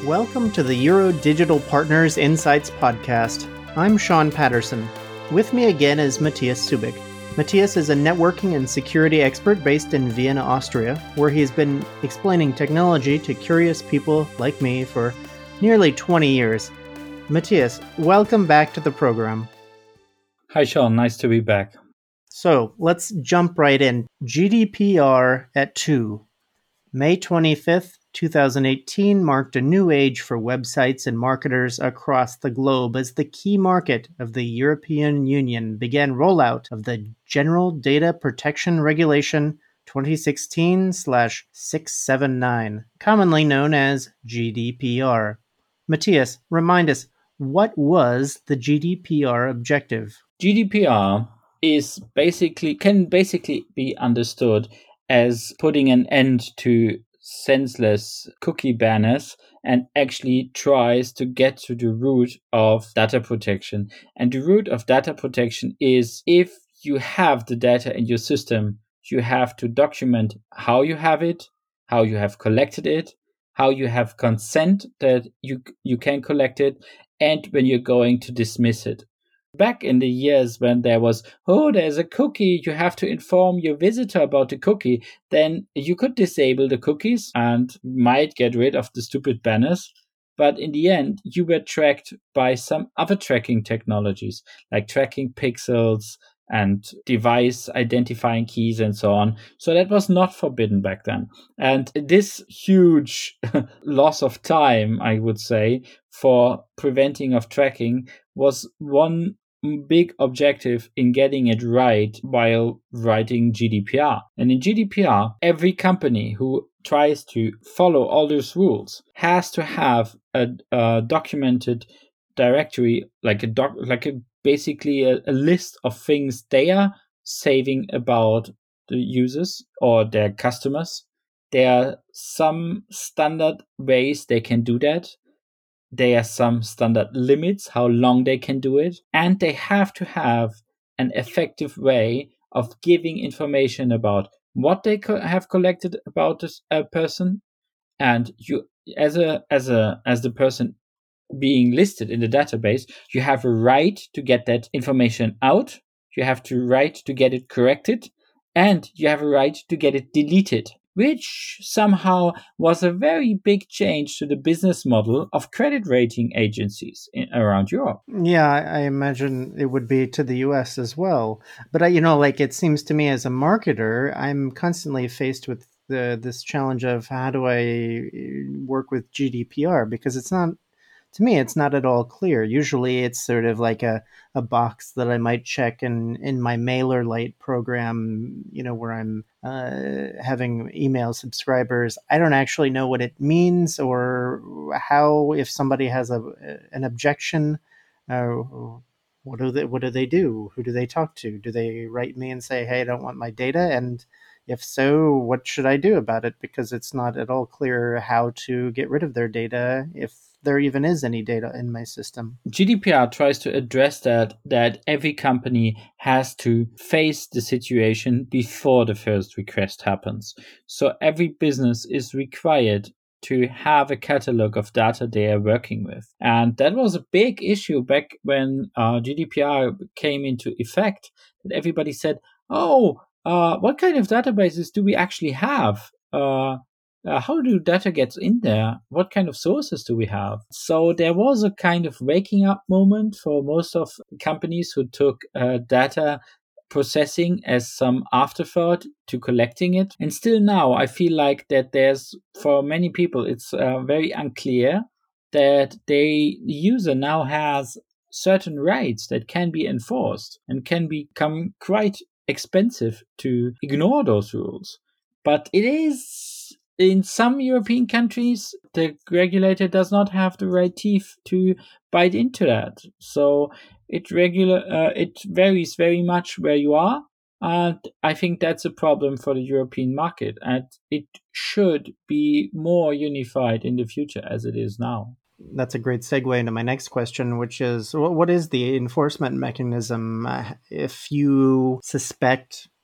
Welcome to the Euro Digital Partners Insights podcast. I'm Sean Patterson. With me again is Matthias Subik. Matthias is a networking and security expert based in Vienna, Austria, where he's been explaining technology to curious people like me for nearly 20 years. Matthias, welcome back to the program. Hi, Sean. Nice to be back. So let's jump right in. GDPR at 2. May 25th, 2018 marked a new age for websites and marketers across the globe as the key market of the European Union began rollout of the General Data Protection Regulation 2016/679, commonly known as GDPR. Matthias, remind us, what was the GDPR objective? GDPR can basically be understood as putting an end to senseless cookie banners and actually tries to get to the root of data protection. And the root of data protection is if you have the data in your system, you have to document how you have it, how you have collected it, how you have consent that you can collect it, and when you're going to dismiss it. Back in the years when there was, there's a cookie, you have to inform your visitor about the cookie, then you could disable the cookies and might get rid of the stupid banners. But in the end, you were tracked by some other tracking technologies, like tracking pixels and device identifying keys and so on. So that was not forbidden back then. And this huge loss of time, I would say, for preventing of tracking was one big objective in getting it right while writing GDPR. And in GDPR, every company who tries to follow all those rules has to have a documented directory, basically a list of things they are saving about the users or their customers. There are some standard ways they can do that. There are some standard limits how long they can do it, and they have to have an effective way of giving information about what they have collected about a person, and you as the person being listed in the database, you have a right to get that information out, you have the right to get it corrected, and you have a right to get it deleted, which somehow was a very big change to the business model of credit rating agencies around Europe. Yeah, I imagine it would be to the US as well. But it seems to me as a marketer, I'm constantly faced with this challenge of how do I work with GDPR, because to me, it's not at all clear. Usually it's sort of like a box that I might check in my MailerLite program, where I'm having email subscribers. I don't actually know what it means or how, if somebody has an objection, uh, what do they do? Who do they talk to? Do they write me and say, hey, I don't want my data? And if so, what should I do about it? Because it's not at all clear how to get rid of their data, if there even is any data in my system. GDPR tries to address that every company has to face the situation before the first request happens. So every business is required to have a catalog of data they are working with. And that was a big issue back when GDPR came into effect, that everybody said, what kind of databases do we actually have? How do data get in there? What kind of sources do we have? So there was a kind of waking up moment for most of companies who took data processing as some afterthought to collecting it. And still now, I feel like that for many people, it's very unclear that the user now has certain rights that can be enforced and can become quite expensive to ignore those rules. But it is, in some European countries, the regulator does not have the right teeth to bite into that. So it varies very much where you are. And I think that's a problem for the European market. And it should be more unified in the future as it is now. That's a great segue into my next question, which is, what is the enforcement mechanism if you suspect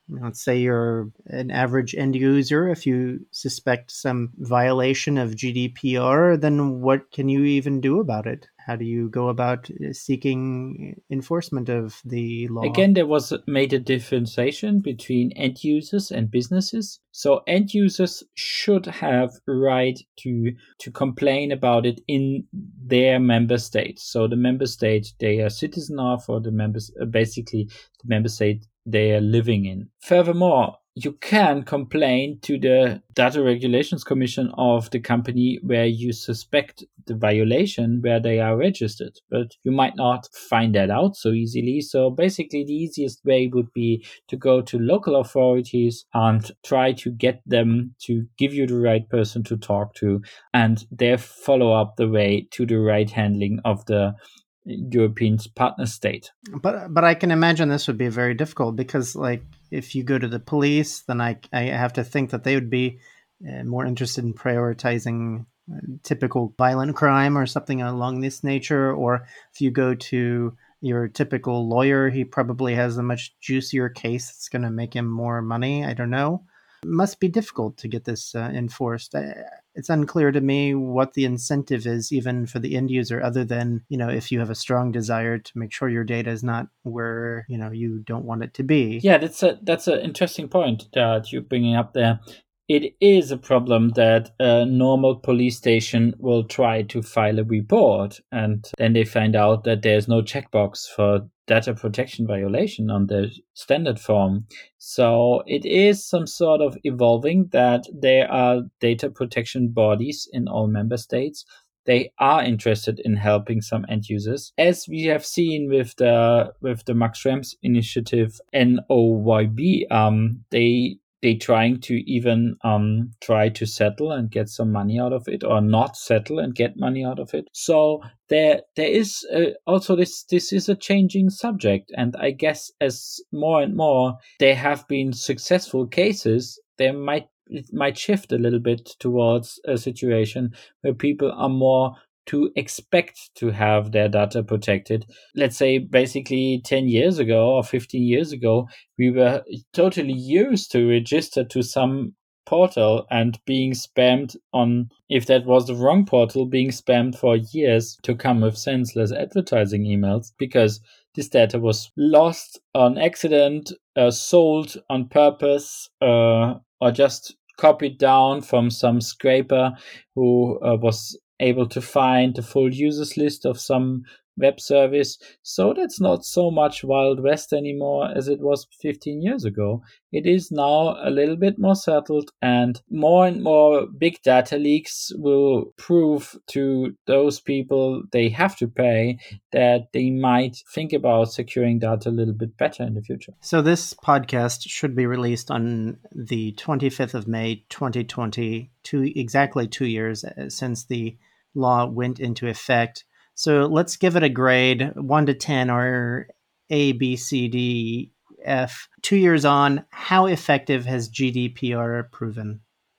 Let's say you're an average end user. If you suspect some violation of GDPR, then what can you even do about it? How do you go about seeking enforcement of the law? Again, there was made a differentiation between end users and businesses. So end users should have a right to complain about it in their member state. So the member state they are citizen of, or the members basically the member state they are living in. Furthermore, you can complain to the Data Regulations Commission of the company where you suspect the violation where they are registered, but you might not find that out so easily. So basically, the easiest way would be to go to local authorities and try to get them to give you the right person to talk to, and they follow up the way to the right handling of the European partner state. But I can imagine this would be very difficult because, like, if you go to the police, then I have to think that they would be more interested in prioritizing typical violent crime or something along this nature. Or if you go to your typical lawyer, he probably has a much juicier case that's going to make him more money. I don't know. It must be difficult to get this enforced. It's unclear to me what the incentive is, even for the end user, other than, if you have a strong desire to make sure your data is not where, you don't want it to be. Yeah, that's an interesting point that you're bringing up there. It is a problem that a normal police station will try to file a report, and then they find out that there's no checkbox for data protection violation on the standard form. So it is some sort of evolving that there are data protection bodies in all member states. They are interested in helping some end users, as we have seen with the Max Schrems initiative NOYB. They trying to even try to settle and get some money out of it, or not settle and get money out of it. So there is also this is a changing subject, and I guess as more and more there have been successful cases, it might shift a little bit towards a situation where people are more to expect to have their data protected. Let's say basically 10 years ago or 15 years ago, we were totally used to register to some portal and being spammed on, if that was the wrong portal, being spammed for years to come with senseless advertising emails because this data was lost on accident, sold on purpose, or just copied down from some scraper who was able to find the full users list of some web service. So that's not so much Wild West anymore as it was 15 years ago. It is now a little bit more settled, and more big data leaks will prove to those people they have to pay that they might think about securing data a little bit better in the future. So this podcast should be released on the 25th of May, 2020, exactly 2 years since the law went into effect. So let's give it a grade 1 to 10, or A, B, C, D, F. 2 years on, how effective has GDPR proven?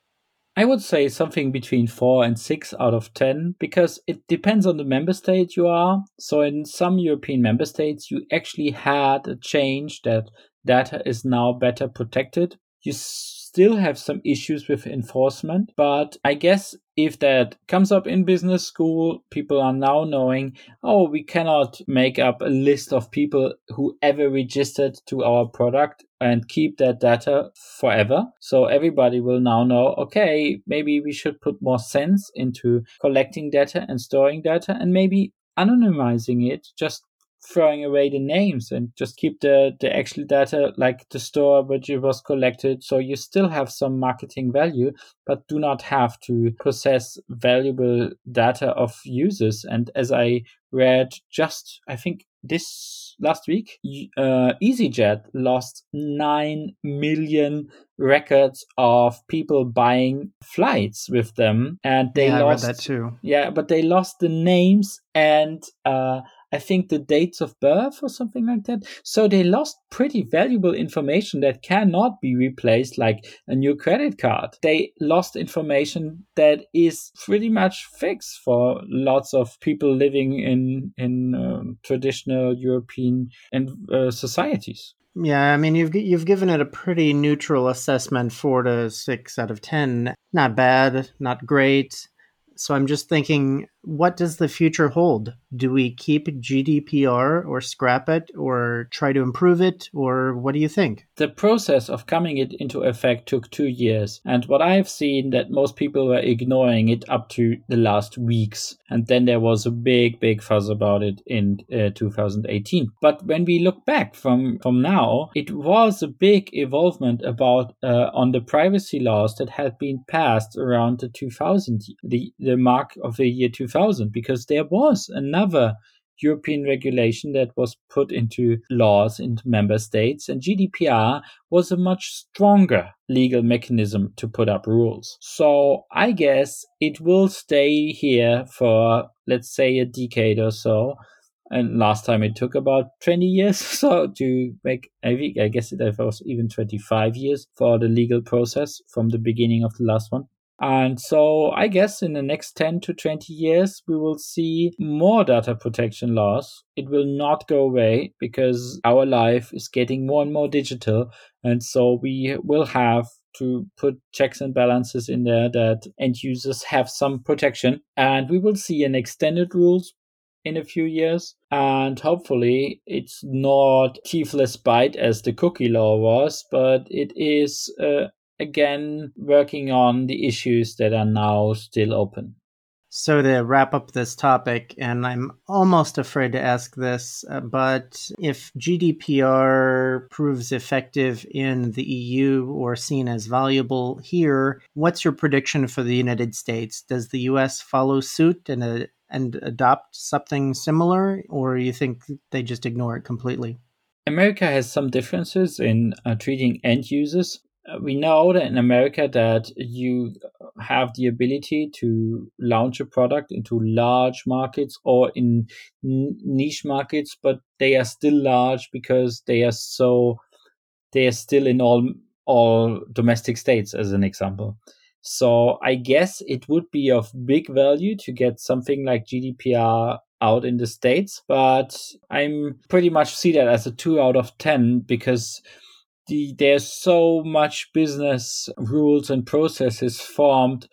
I would say something between 4 and 6 out of 10, because it depends on the member state you are. So in some European member states, you actually had a change that data is now better protected. You still have some issues with enforcement, but I guess if that comes up in business school, people are now knowing, oh, we cannot make up a list of people who ever registered to our product and keep that data forever. So everybody will now know, okay, maybe we should put more sense into collecting data and storing data, and maybe anonymizing it, just throwing away the names and just keep the actual data, like the store which it was collected. So you still have some marketing value, but do not have to process valuable data of users. And as I read just, I think this last week, EasyJet lost 9 million records of people buying flights with them, and they Yeah, I read lost, that too. yeah, but they lost the names and I think the dates of birth or something like that. So they lost pretty valuable information that cannot be replaced like a new credit card. They lost information that is pretty much fixed for lots of people living in traditional European and societies. Yeah, I mean you've given it a pretty neutral assessment, 4 to 6 out of 10. Not bad, not great. So I'm just thinking, what does the future hold? Do we keep GDPR or scrap it or try to improve it, or what do you think? The process of coming it into effect took 2 years, and what I've seen that most people were ignoring it up to the last weeks, and then there was a big fuss about it in 2018. But when we look back from now, it was a big evolvement about on the privacy laws that had been passed around the 2000, the mark of the year 2000, because there was another European regulation that was put into laws in member states, and GDPR was a much stronger legal mechanism to put up rules. So I guess it will stay here for, let's say, a decade or so. And last time it took about 20 years so to make, I guess it was even 25 years for the legal process from the beginning of the last one. And so I guess in the next 10 to 20 years, we will see more data protection laws. It will not go away because our life is getting more and more digital. And so we will have to put checks and balances in there that end users have some protection. And we will see an extended rules in a few years. And hopefully it's not teethless bite as the cookie law was, but it is again working on the issues that are now still open. So, to wrap up this topic, and I'm almost afraid to ask this, but if GDPR proves effective in the EU or seen as valuable here, what's your prediction for the United States? Does the US follow suit and adopt something similar, or you think they just ignore it completely? America has some differences in treating end users. We know that in America that you have the ability to launch a product into large markets or in niche markets, but they are still large because they are still in all domestic states, as an example. So I guess it would be of big value to get something like GDPR out in the States, but I'm pretty much see that as a 2 out of 10 because there's so much business rules and processes formed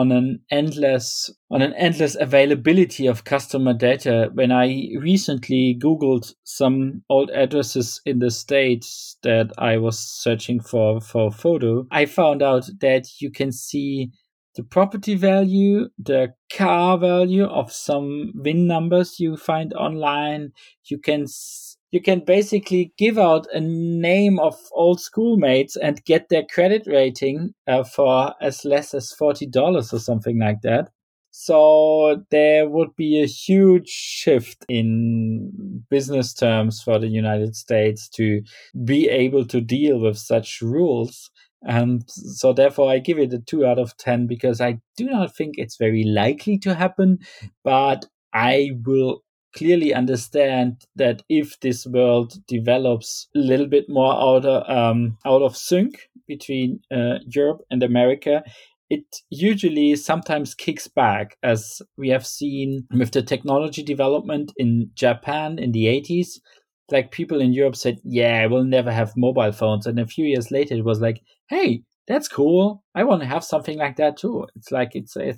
on an endless availability of customer data. When I recently googled some old addresses in the states that I was searching for a photo, I found out that you can see the property value, the car value of some VIN numbers you find online. You can basically give out a name of old schoolmates and get their credit rating for as less as $40 or something like that. So there would be a huge shift in business terms for the United States to be able to deal with such rules. And so therefore I give it a 2 out of 10 because I do not think it's very likely to happen, but I will clearly understand that if this world develops a little bit more out of sync between Europe and America, it usually sometimes kicks back, as we have seen with the technology development in Japan in the 80s. Like people in Europe said, yeah, we'll never have mobile phones. And a few years later, it was like, hey, that's cool. I want to have something like that too. It's like,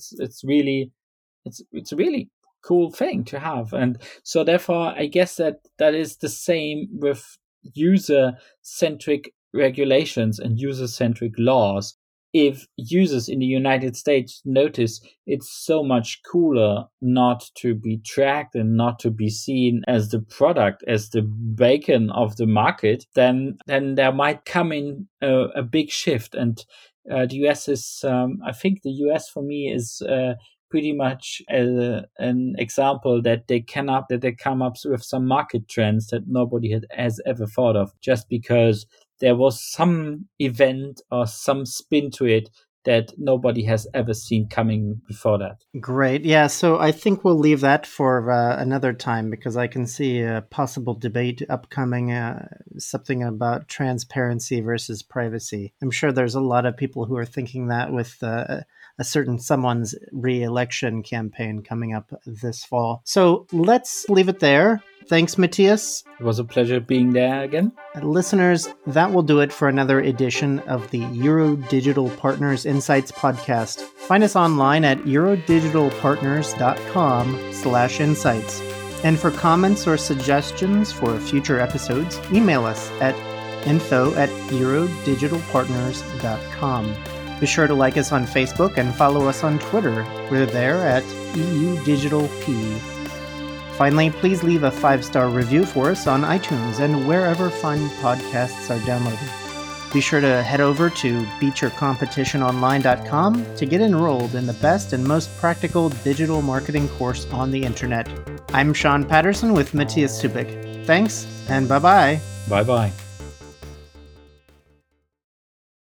it's a really cool thing to have. And so therefore, I guess that is the same with user centric regulations and user centric laws. If users in the United States notice it's so much cooler not to be tracked and not to be seen as the product, as the bacon of the market, then there might come in a big shift. And the US is, I think the US for me is pretty much an example that they come up with some market trends that nobody has ever thought of, just because there was some event or some spin to it that nobody has ever seen coming before that. Great. Yeah. So I think we'll leave that for another time because I can see a possible debate upcoming, something about transparency versus privacy. I'm sure there's a lot of people who are thinking that with a certain someone's re election campaign coming up this fall. So let's leave it there. Thanks, Matthias. It was a pleasure being there again. Listeners, that will do it for another edition of the Euro Digital Partners Insights podcast. Find us online at eurodigitalpartners.com/insights. And for comments or suggestions for future episodes, email us at info@eurodigitalpartners.com. Be sure to like us on Facebook and follow us on Twitter. We're there at EUDigitalP. Finally, please leave a 5-star review for us on iTunes and wherever fine podcasts are downloaded. Be sure to head over to beatyourcompetitiononline.com to get enrolled in the best and most practical digital marketing course on the internet. I'm Sean Patterson with Matthias Subic. Thanks, and bye-bye. Bye-bye.